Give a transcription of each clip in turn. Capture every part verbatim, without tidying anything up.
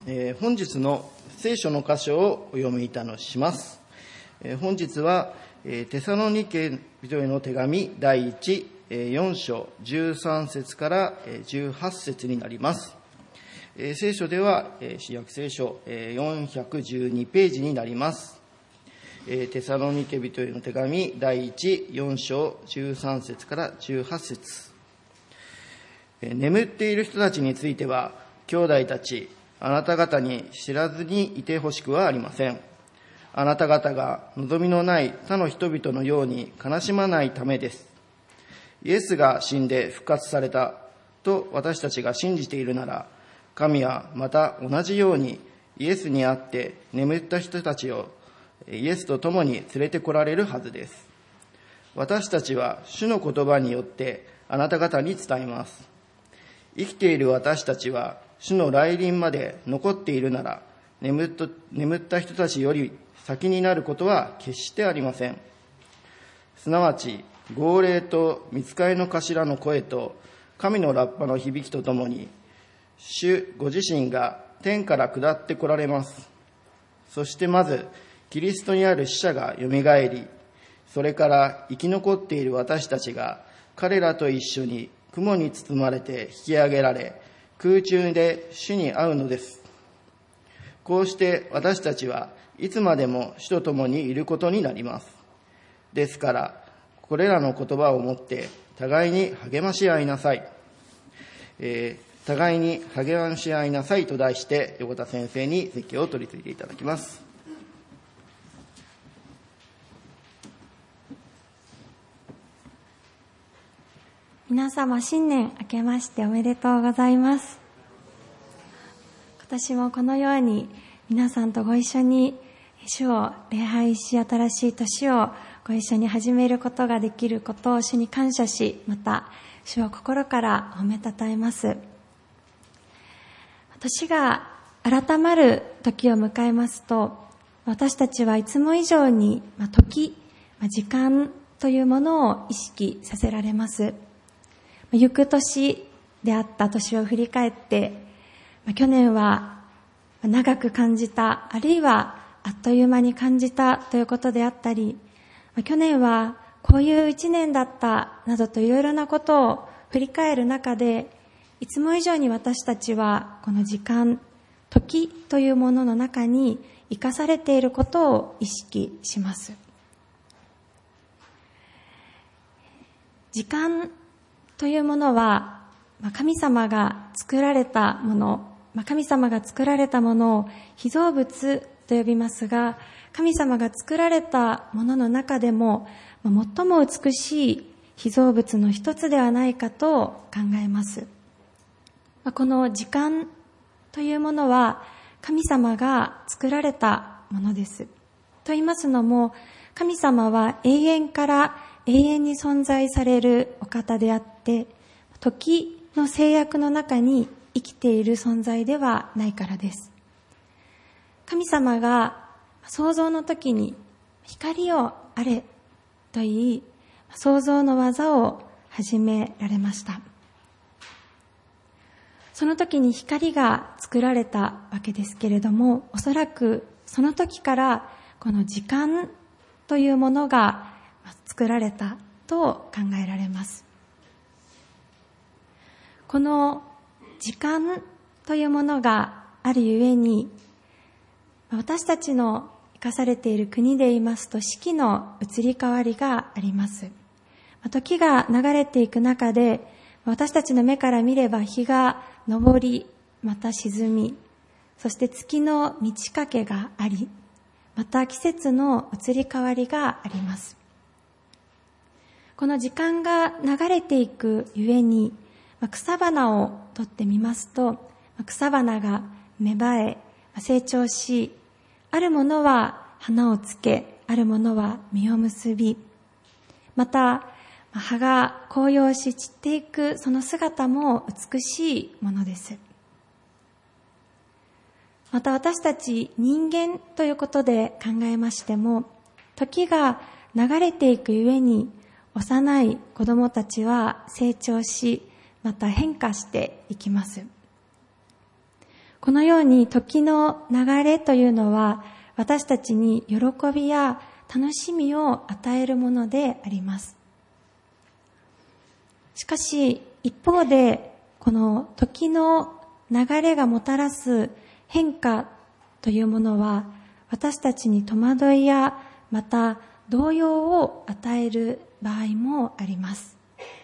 えー、本日の聖書の箇所をお読みいたします。えー、本日は、えー、テサロニケ人への手紙第一、えー、よん章じゅうさん節からじゅうはち節になります。えー、聖書では、えー、新約聖書、えー、よんひゃくじゅうにページになります。えー、テサロニケ人への手紙第一、よん章じゅうさん節からじゅうはち節。えー、眠っている人たちについては、兄弟たち、あなた方に知らずにいてほしくはありません。あなた方が望みのない他の人々のように悲しまないためです。イエスが死んで復活されたと私たちが信じているなら、神はまた同じようにイエスにあって眠った人たちをイエスと共に連れて来られるはずです。私たちは主の言葉によってあなた方に伝えます。生きている私たちは主の来臨まで残っているなら、眠っと、眠った人たちより先になることは決してありません。すなわち、号令と御使いの頭の声と神のラッパの響きとともに、主ご自身が天から下って来られます。そしてまず、キリストにある死者がよみがえり、それから生き残っている私たちが彼らと一緒に雲に包まれて引き上げられ、空中で主に会うのです。こうして私たちはいつまでも主と共にいることになります。ですから、これらの言葉をもって互いに励まし合いなさい。えー互いに励まし合いなさいと題して、横田先生に説教を取り次いでいただきます。 皆様、新年明けましておめでとうございます。今年もこのように皆さんとご一緒に主を礼拝し、新しい年をご一緒に始めることができることを主に感謝し、また主を心から褒めたたえます。年が改まる時を迎えますと、私たちはいつも以上に時、時間というものを意識させられます。行く年であった年を振り返って、去年は長く感じた、あるいはあっという間に感じたということであったり、去年はこういう一年だったなどといろいろなことを振り返る中で、いつも以上に私たちはこの時間、時というものの中に生かされていることを意識します。時間というものは神様が作られたもの、神様が作られたものを被造物と呼びますが、神様が作られたものの中でも最も美しい被造物の一つではないかと考えます。この時間というものは神様が作られたものです。と言いますのも、神様は永遠から永遠に存在されるお方であって、時の制約の中に生きている存在ではないからです。神様が創造の時に光をあれと言い、創造の技を始められました。その時に光が作られたわけですけれども、おそらくその時からこの時間というものが作られたと考えられます。この時間というものがあるゆえに、私たちの生かされている国で言いますと、四季の移り変わりがあります。時が流れていく中で、私たちの目から見れば日が昇り、また沈み、そして月の満ち欠けがあり、また季節の移り変わりがあります。この時間が流れていくゆえに、草花をとってみますと、草花が芽生え、成長し、あるものは花をつけ、あるものは実を結び、また葉が紅葉し散っていくその姿も美しいものです。また私たち人間ということで考えましても、時が流れていくゆえに幼い子供たちは成長し、また変化していきます。 このように時の流れというのは私たちに喜びや楽しみを与えるものであります。しかし一方でこの時の流れがもたらす変化というものは私たちに戸惑いやまた動揺を与える場合もあります。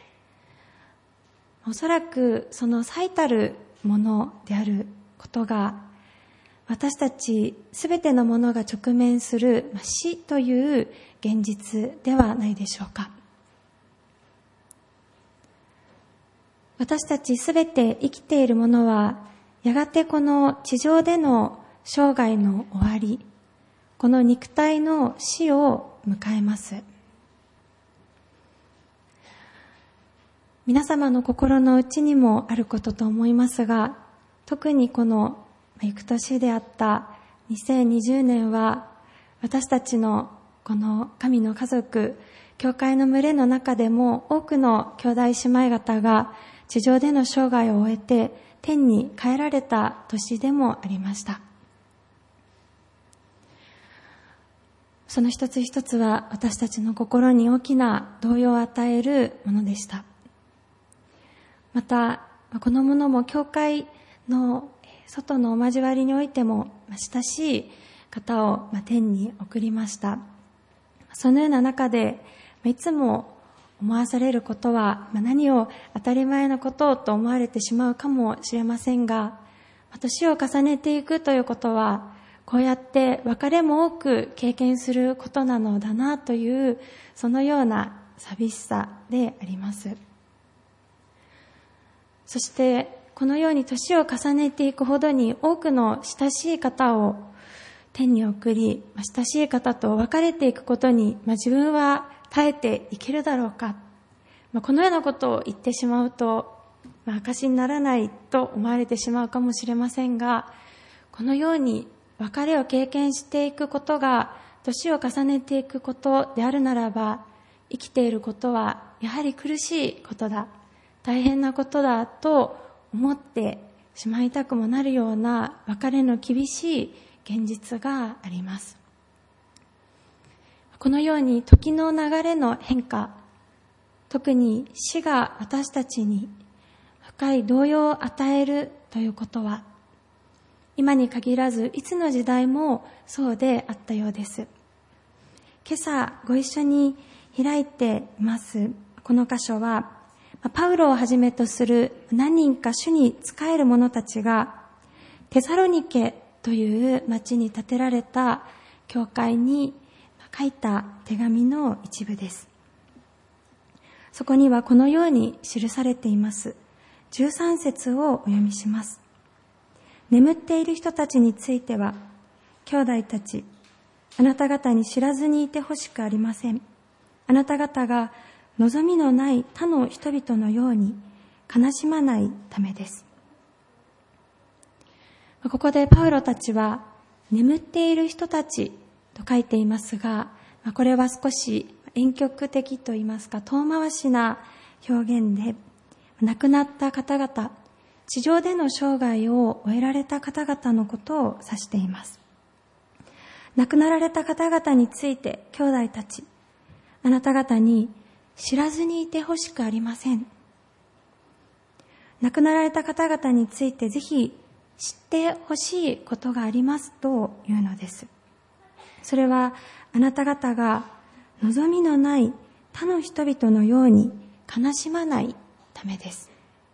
おそらくその最たるものであることが私たちすべてのものが直面する死という現実ではないでしょうか。私たちすべて生きているものはやがてこの地上での生涯の終わり、この肉体の死を迎えます。皆様の心の内にもあることと思いますが、特にこの行く年であったにせんにじゅうねんは私たちのこの神の家族、教会の群れの中でも多くの兄弟姉妹方が地上での生涯を終えて天に帰られた年でもありました。その一つ一つは私たちの心に大きな動揺を与えるものでした。またこのものも教会の外のお交わりにおいても親しい方を天に送りました。そのような中でいつも思わされることは何を当たり前のことと思われてしまうかもしれませんが、年を重ねていくということはこうやって別れも多く経験することなのだなというそのような寂しさであります。そしてこのように年を重ねていくほどに多くの親しい方を天に送り、親しい方と別れていくことに自分は耐えていけるだろうか、このようなことを言ってしまうと証にならないと思われてしまうかもしれませんが、このように別れを経験していくことが年を重ねていくことであるならば、生きていることはやはり苦しいことだ、大変なことだと思ってしまいたくもなるような別れの厳しい現実があります。このように時の流れの変化、特に死が私たちに深い動揺を与えるということは、今に限らずいつの時代もそうであったようです。今朝ご一緒に開いていますこの箇所は、パウロをはじめとする何人か主に仕える者たちがテサロニケという町に建てられた教会に書いた手紙の一部です。そこにはこのように記されています。じゅうさん節をお読みします。眠っている人たちについては、兄弟たち、あなた方に知らずにいてほしくありません。あなた方が望みのない他の人々のように悲しまないためです。ここでパウロたちは眠っている人たちと書いていますが、これは少し婉曲的といいますか遠回しな表現で、亡くなった方々、地上での生涯を終えられた方々のことを指しています。亡くなられた方々について、兄弟たち、あなた方に知らずにいてほしくありません。亡くなられた方々についてぜひ知ってほしいことがありますというのです。それはあなた方が望みのない他の人々のように悲しまないためです。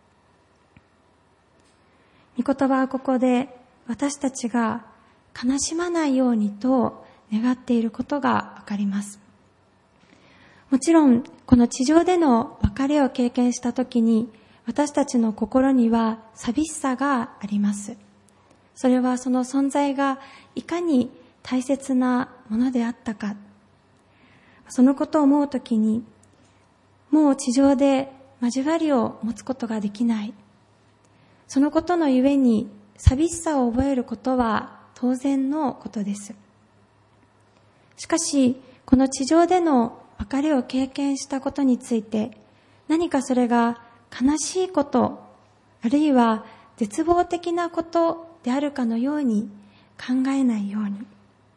御言葉はここで私たちが悲しまないようにと願っていることがわかります。もちろんこの地上での別れを経験したときに私たちの心には寂しさがあります。それはその存在がいかに大切なものであったか、そのことを思うときにもう地上で交わりを持つことができない、そのことのゆえに寂しさを覚えることは当然のことです。しかしこの地上での別れを経験したことについて、何かそれが悲しいこと、あるいは絶望的なことでであるかのように考えないように、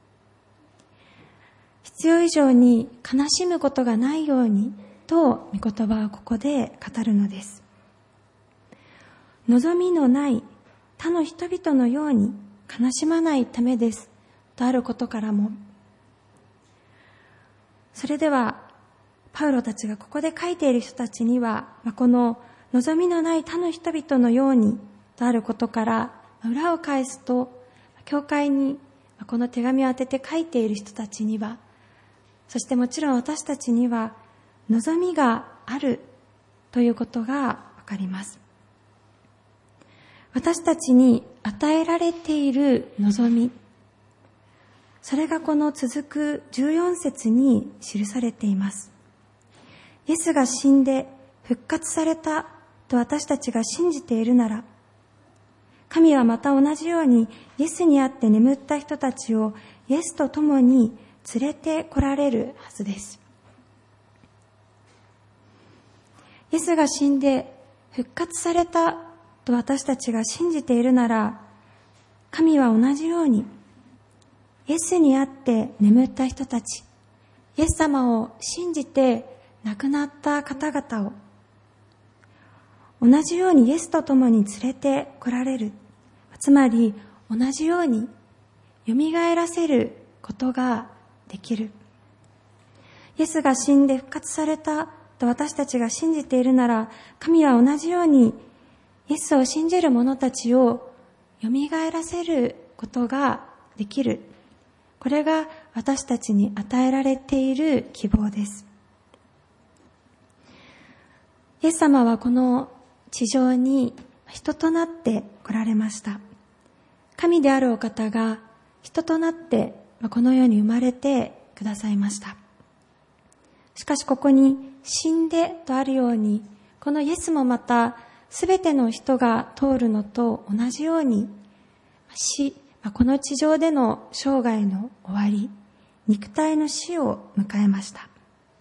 必要以上に悲しむことがないようにと御言葉はここで語るのです。望みのない他の人々のように悲しまないためですとあることからも、それではパウロたちがここで書いている人たちには、この望みのない他の人々のようにとあることから裏を返すと、教会にこの手紙を当てて書いている人たちには、そしてもちろん私たちには望みがあるということがわかります。私たちに与えられている望み、それがこの続くじゅうよん節に記されています。イエスが死んで復活されたと私たちが信じているなら、神はまた同じようにイエスにあって眠った人たちをイエスと共に連れて来られるはずです。イエスが死んで復活されたと私たちが信じているなら、神は同じようにイエスにあって眠った人たち、イエス様を信じて亡くなった方々を同じようにイエスと共に連れて来られる、つまり同じようによみがえらせることができる。イエスが死んで復活されたと私たちが信じているなら、神は同じようにイエスを信じる者たちをよみがえらせることができる。これが私たちに与えられている希望です。イエス様はこの地上に人となって来られました。神であるお方が人となってこの世に生まれてくださいました。しかしここに死んでとあるように、このイエスもまたすべての人が通るのと同じように死、この地上での生涯の終わり、肉体の死を迎えました。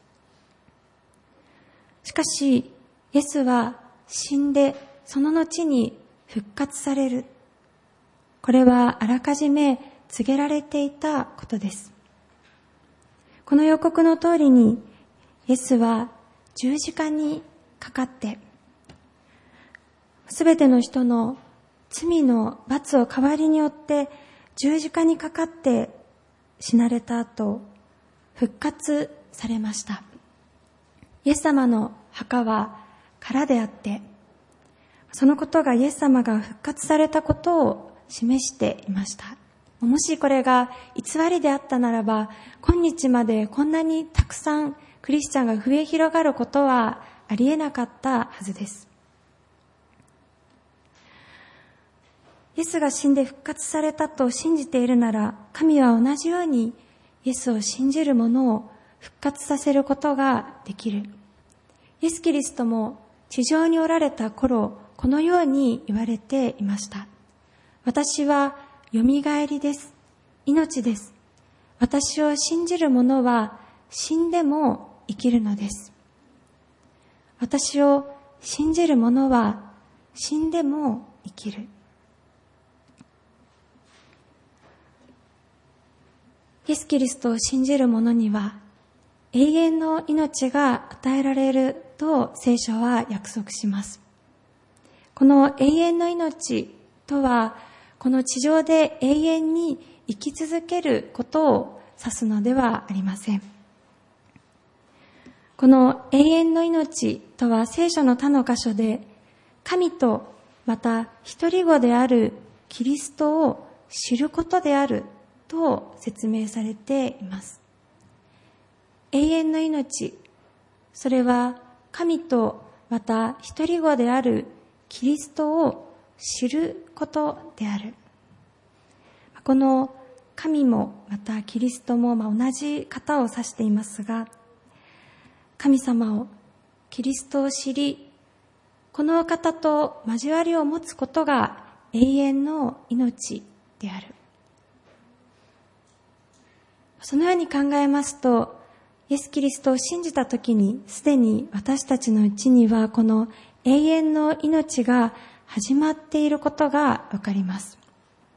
しかしイエスは死んでその後に復活される。これはあらかじめ告げられていたことです。この予告の通りにイエスは十字架にかかってすべての人の罪の罰を代わりによって十字架にかかって死なれた後、復活されました。イエス様の墓は空であって、そのことがイエス様が復活されたことを示していました。もしこれが偽りであったならば、今日までこんなにたくさんクリスチャンが増え広がることはありえなかったはずです。イエスが死んで復活されたと信じているなら、神は同じようにイエスを信じる者を復活させることができる。イエス・キリストも地上におられた頃、このように言われていました。私はよみがえりです。命です。私を信じる者は死んでも生きるのです。私を信じる者は死んでも生きる。イエス・キリストを信じる者には永遠の命が与えられると聖書は約束します。この永遠の命とは、この地上で永遠に生き続けることを指すのではありません。この永遠の命とは、聖書の他の箇所で神とまた一人子であるキリストを知ることであると説明されています。永遠の命、それは神とまた一人子であるキリストを知ることである。この神もまたキリストも同じ方を指していますが、神様を、キリストを知り、この方と交わりを持つことが永遠の命である。そのように考えますと、イエス・キリストを信じたときに、すでに私たちのうちにはこの永遠の命が始まっていることがわかります。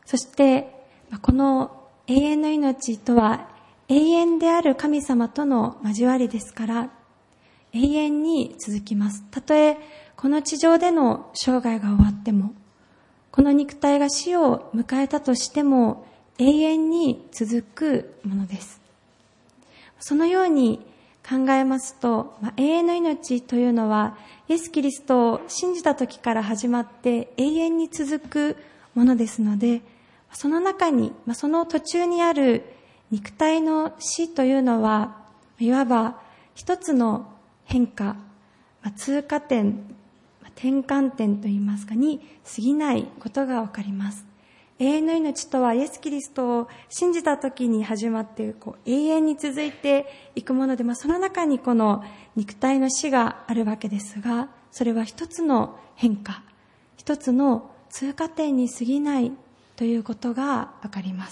そしてこの永遠の命とは永遠である神様との交わりですから、永遠に続きます。たとえこの地上での生涯が終わっても、この肉体が死を迎えたとしても永遠に続くものです。そのように考えますと、まあ、永遠の命というのはイエス・キリストを信じた時から始まって永遠に続くものですので、その中に、まあ、その途中にある肉体の死というのは、いわば一つの変化、まあ、通過点、まあ、転換点といいますかに過ぎないことがわかります。永遠の命とはイエス・キリストを信じた時に始まってこう永遠に続いていくもので、まあ、その中にこの肉体の死があるわけですが、それは一つの変化、一つの通過点に過ぎないということがわかります。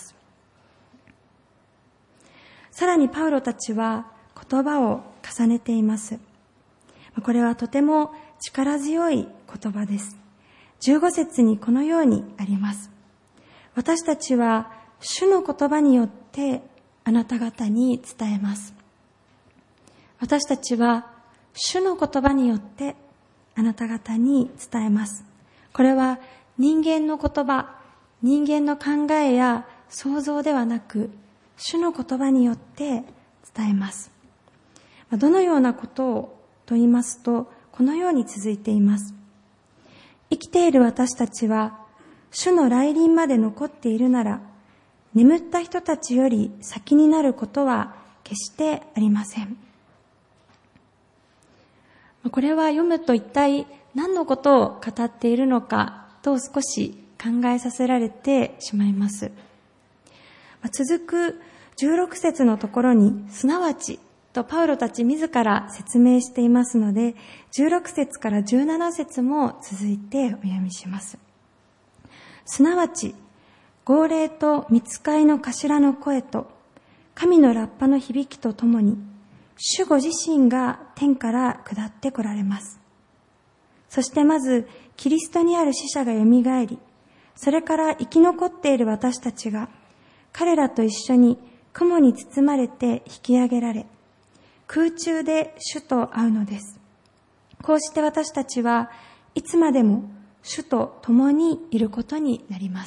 さらにパウロたちは言葉を重ねています。これはとても力強い言葉です。じゅうご節にこのようにあります。私たちは主の言葉によってあなた方に伝えます。私たちは主の言葉によってあなた方に伝えます。これは人間の言葉、人間の考えや想像ではなく、主の言葉によって伝えます。どのようなことをと言いますと、このように続いています。生きている私たちは主の来臨まで残っているなら、眠った人たちより先になることは決してありません。これは読むと一体何のことを語っているのかと少し考えさせられてしまいます。続くじゅうろく節のところに、すなわちとパウロたち自ら説明していますので、じゅうろく節からじゅうなな節も続いてお読みします。すなわち、号令と御使いの頭の声と、神のラッパの響きとともに、主ご自身が天から下って来られます。そしてまず、キリストにある死者がよみがえり、それから生き残っている私たちが、彼らと一緒に雲に包まれて引き上げられ、空中で主と会うのです。こうして私たちはいつまでも主と共にいることになります。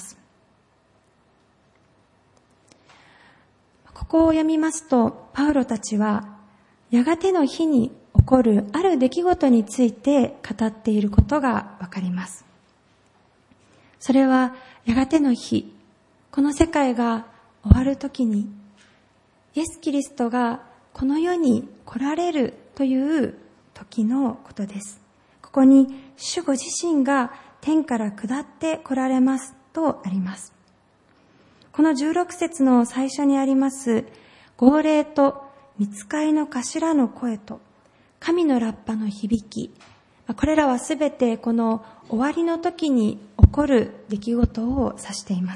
ここを読みますと、パウロたちはやがての日に起こるある出来事について語っていることがわかります。それはやがての日、この世界が終わるときに、イエス・キリストがこの世に来られるという時のことです。ここに主ご自身が天から下って来られますとあります。このじゅうろく節の最初にあります号令と御使いの頭の声と神のラッパの響き、これらはすべてこの終わりの時に起こる出来事を指しています。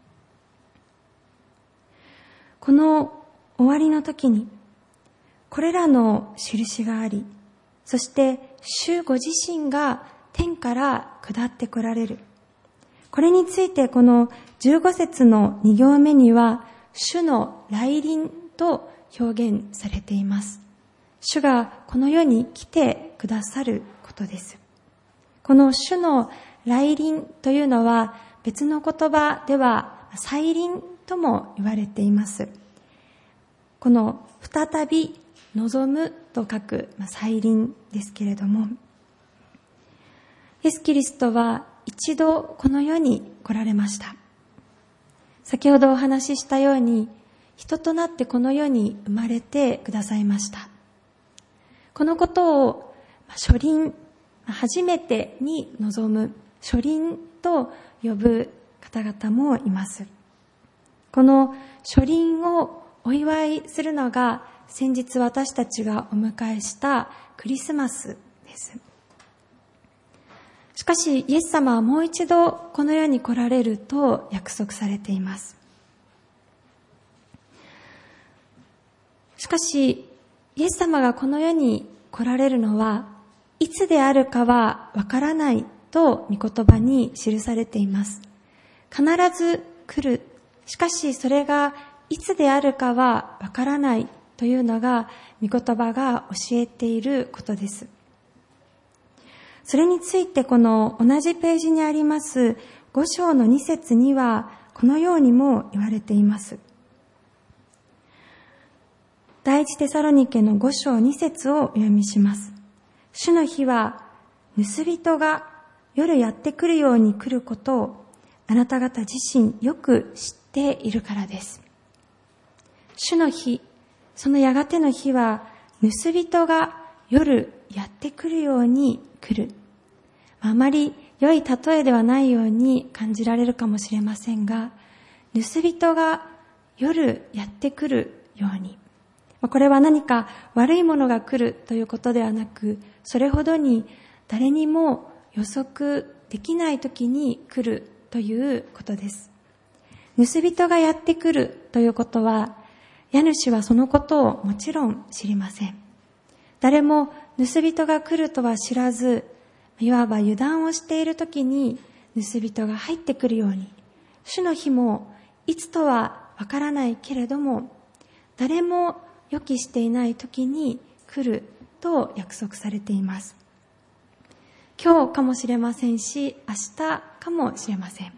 この終わりの時にこれらの印があり、そして主ご自身が天から下って来られる。これについてこのじゅうご節のに行目には主の来臨と表現されています。主がこの世に来てくださることです。この主の来臨というのは別の言葉では再臨とも言われています。この再び望むと書く再臨ですけれども、イエス・キリストは一度この世に来られました。先ほどお話ししたように、人となってこの世に生まれてくださいました。このことを初臨、初めてに望む初臨と呼ぶ方々もいます。この初臨をお祝いするのが先日私たちがお迎えしたクリスマスです。しかしイエス様はもう一度この世に来られると約束されています。しかしイエス様がこの世に来られるのはいつであるかはわからないと御言葉に記されています。 必ず来る。しかしそれがいつであるかはわからないというのが御言葉が教えていることです。それについてこの同じページにありますご章のに節にはこのようにも言われています。第一テサロニケのご章に節をお読みします。主の日は盗人が夜やってくるように来ることをあなた方自身よく知っているからです。主の日、そのやがての日は盗人が夜やってくるように来る。あまり良い例えではないように感じられるかもしれませんが、盗人が夜やってくるように。これは何か悪いものが来るということではなく、それほどに誰にも予測できない時に来るということです。盗人がやってくるということは、家主はそのことをもちろん知りません。誰も盗人が来るとは知らず、いわば油断をしている時に盗人が入ってくるように、主の日もいつとはわからないけれども、誰も予期していない時に来ると約束されています。今日かもしれませんし、明日かもしれません。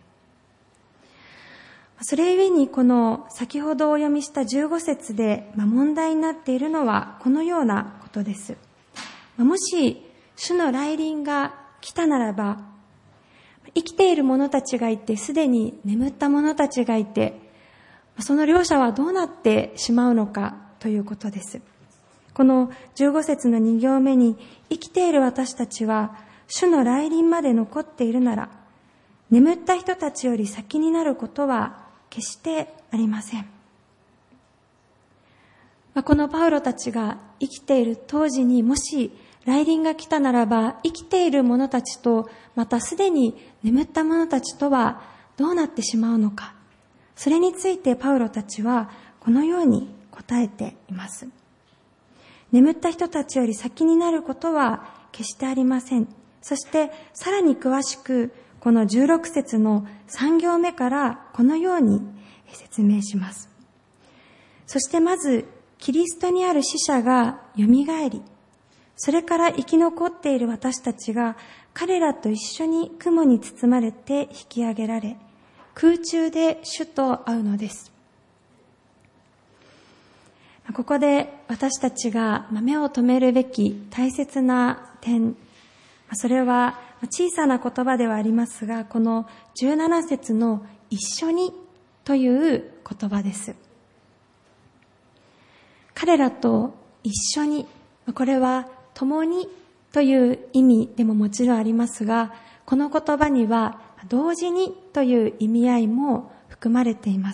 それゆえにこの先ほどお読みしたじゅうご節で問題になっているのはこのようなことです。もし主の来臨が来たならば、生きている者たちがいて、すでに眠った者たちがいて、その両者はどうなってしまうのかということです。このじゅうご節のに行目に、生きている私たちは主の来臨まで残っているなら、眠った人たちより先になることは決してありません。このパウロたちが生きている当時にもし来臨が来たならば、生きている者たちとまたすでに眠った者たちとはどうなってしまうのか。それについてパウロたちはこのように答えています。眠った人たちより先になることは決してありません。そしてさらに詳しくこのじゅうろく節のさん行目からこのように説明します。そしてまずキリストにある死者がよみがえり、それから生き残っている私たちが彼らと一緒に雲に包まれて引き上げられ、空中で主と会うのです。ここで私たちが目を留めるべき大切な点、それは小さな言葉ではありますが、このじゅうなな節の一緒にという言葉です。彼らと一緒に、これは共にという意味でももちろんありますが、この言葉には同時にという意味合いも含まれています。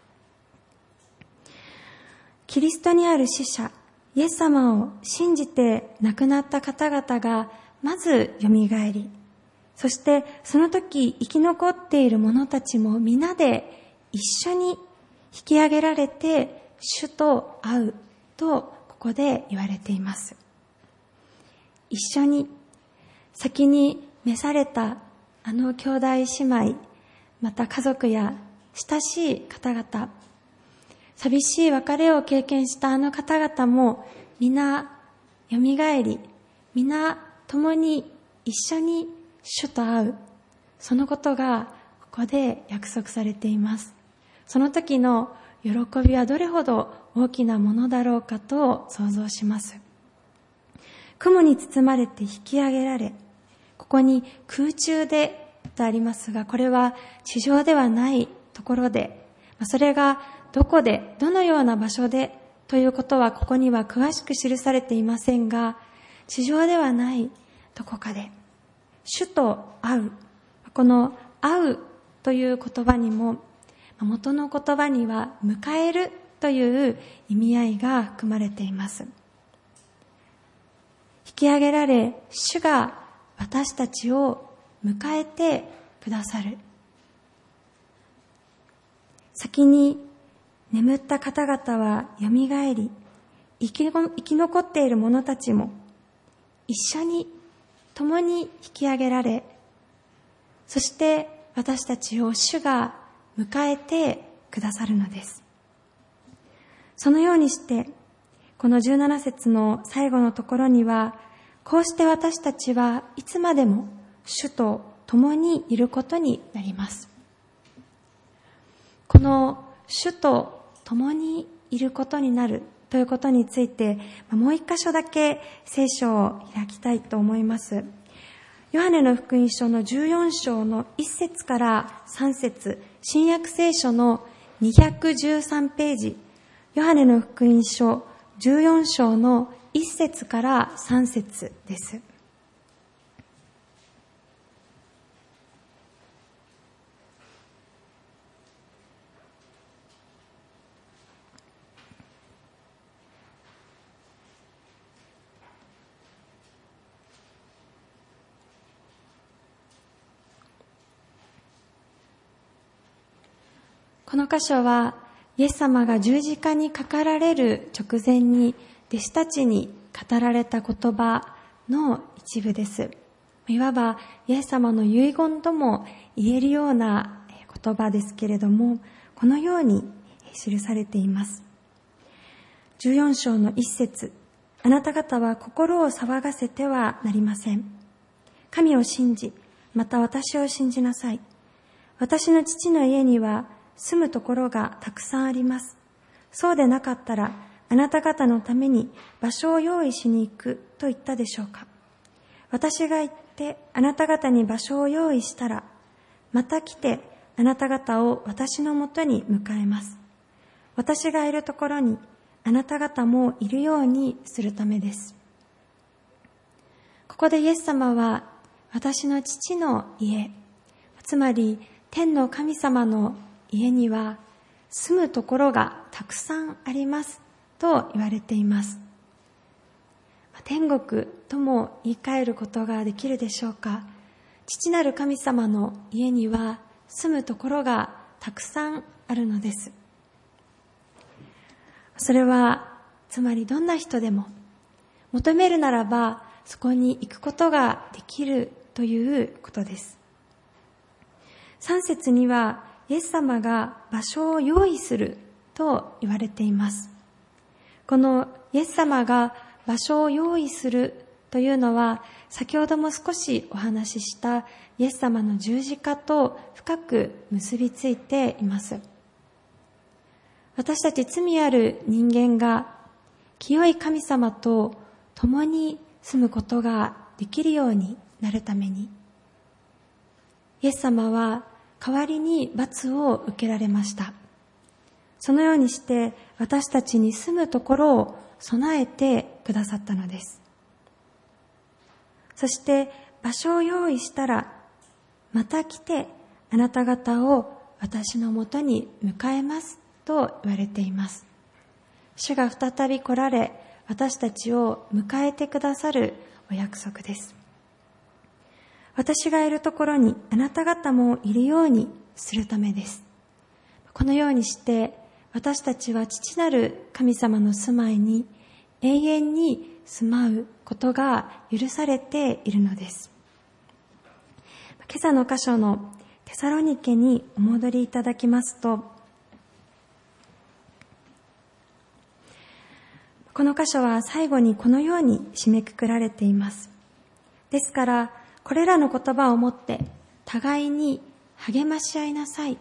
キリストにある死者、イエス様を信じて亡くなった方々がまずよみがえり、そしてその時生き残っている者たちも皆で一緒に引き上げられて主と会うとここで言われています。一緒に、先に召されたあの兄弟姉妹、また家族や親しい方々、寂しい別れを経験したあの方々も皆よみがえり、皆共に一緒に主と会う、そのことがここで約束されています。その時の喜びはどれほど大きなものだろうかと想像します。雲に包まれて引き上げられ、ここに空中でとありますが、これは地上ではないところで、それがどこで、どのような場所でということはここには詳しく記されていませんが、地上ではないどこかで主と会う、この会うという言葉にも元の言葉には迎えるという意味合いが含まれています。引き上げられ、主が私たちを迎えてくださる。先に眠った方々はよみがえり、生き、生き残っている者たちも一緒に共に引き上げられ、そして私たちを主が迎えてくださるのです。そのようにして、このじゅうなな節の最後のところには、こうして私たちはいつまでも主と共にいることになります。この主と共にいることになるということについて、もう一箇所だけ聖書を開きたいと思います。ヨハネの福音書のじゅうよん章のいち節からさん節、新約聖書のにひゃくじゅうさんページ、ヨハネの福音書じゅうよん章のいち節からさん節です。この箇所は、イエス様が十字架にかかられる直前に弟子たちに語られた言葉の一部です。いわばイエス様の遺言とも言えるような言葉ですけれども、このように記されています。じゅうよん章の一節、あなた方は心を騒がせてはなりません。神を信じ、また私を信じなさい。私の父の家には住むところがたくさんあります。そうでなかったら、あなた方のために場所を用意しに行くと言ったでしょうか。私が行ってあなた方に場所を用意したら、また来てあなた方を私のもとに迎えます。私がいるところにあなた方もいるようにするためです。ここでイエス様は、私の父の家、つまり天の神様の家には住むところがたくさんありますと言われています。天国とも言い換えることができるでしょうか。父なる神様の家には住むところがたくさんあるのです。それはつまりどんな人でも求めるならばそこに行くことができるということです。さん節にはイエス様が場所を用意すると言われています。このイエス様が場所を用意するというのは、先ほども少しお話ししたイエス様の十字架と深く結びついています。私たち罪ある人間が清い神様と共に住むことができるようになるために、イエス様は代わりに罰を受けられました。そのようにして私たちに住むところを備えてくださったのです。そして場所を用意したら、また来てあなた方を私のもとに迎えますと言われています。主が再び来られ、私たちを迎えてくださるお約束です。私がいるところにあなた方もいるようにするためです。このようにして私たちは父なる神様の住まいに永遠に住まうことが許されているのです。今朝の箇所のテサロニケにお戻りいただきますと、この箇所は最後にこのように締めくくられています。ですからこれらの言葉をもって互いに励まし合いなさい。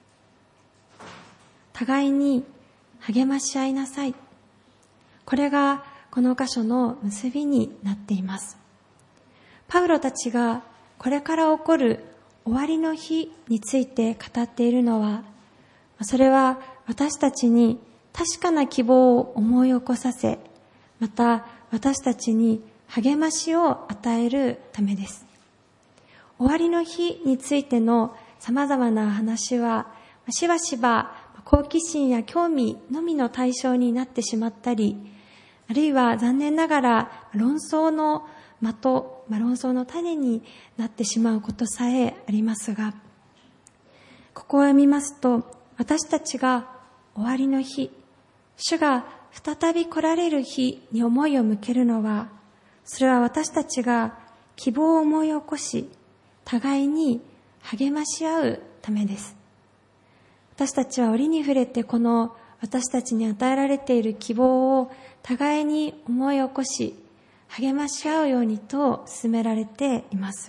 互いに励まし合いなさい。これがこの箇所の結びになっています。パウロたちがこれから起こる終わりの日について語っているのは、それは私たちに確かな希望を思い起こさせ、また私たちに励ましを与えるためです。終わりの日についての様々な話は、しばしば好奇心や興味のみの対象になってしまったり、あるいは残念ながら論争の的、論争の種になってしまうことさえありますが、ここを読みますと、私たちが終わりの日、主が再び来られる日に思いを向けるのは、それは私たちが希望を思い起こし、互いに励まし合うためです。私たちは折に触れてこの私たちに与えられている希望を互いに思い起こし、励まし合うようにと勧められています。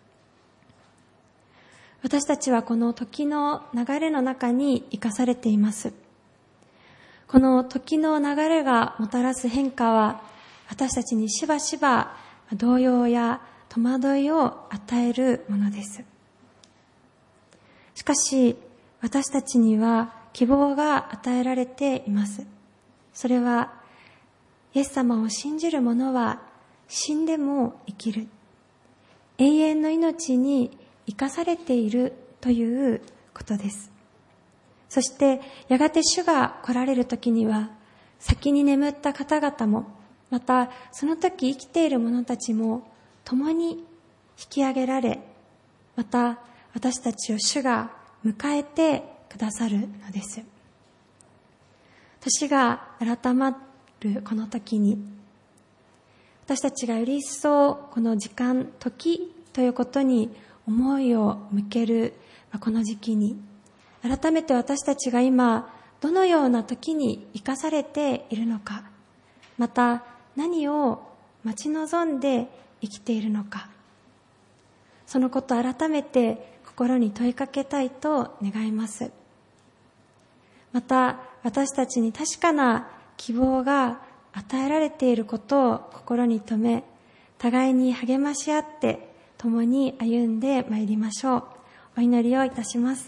私たちはこの時の流れの中に生かされています。この時の流れがもたらす変化は、私たちにしばしば動揺や戸惑いを与えるものです。しかし、私たちには希望が与えられています。それは、イエス様を信じる者は死んでも生きる。永遠の命に生かされているということです。そして、やがて主が来られる時には、先に眠った方々も、またその時生きている者たちも共に引き上げられ、また私たちを主が迎えてくださるのです。年が改まるこの時に、私たちがより一層この時間、時ということに思いを向けるこの時期に、改めて私たちが今どのような時に生かされているのか、また何を待ち望んで生きているのか、そのことを改めて心に問いかけたいと願います。また私たちに確かな希望が与えられていることを心に留め、互いに励まし合って共に歩んでまいりましょう。お祈りをいたします。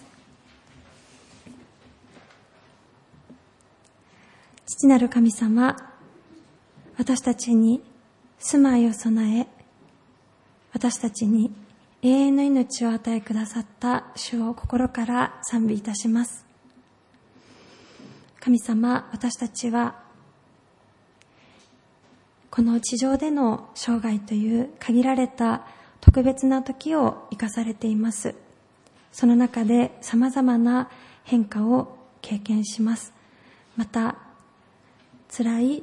父なる神様、私たちに住まいを備え、私たちに永遠の命を与えくださった主を心から賛美いたします。神様、私たちはこの地上での生涯という限られた特別な時を生かされています。その中で様々な変化を経験します。また辛い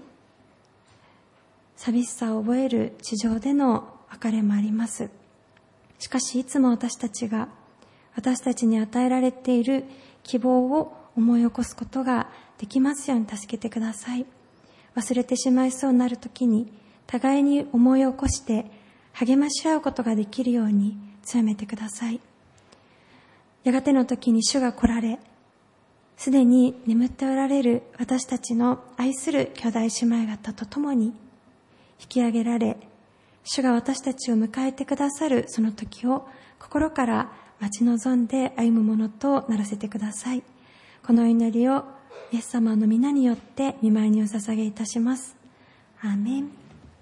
寂しさを覚える地上での別れもあります。しかしいつも私たちが私たちに与えられている希望を思い起こすことができますように助けてください。忘れてしまいそうになるときに互いに思い起こして励まし合うことができるように強めてください。やがての時に主が来られ、すでに眠っておられる私たちの愛する兄弟姉妹方と共に引き上げられ、主が私たちを迎えてくださるその時を心から待ち望んで歩むものとならせてください。この祈りをイエス様の皆によって御前にお捧げいたします。アーメン。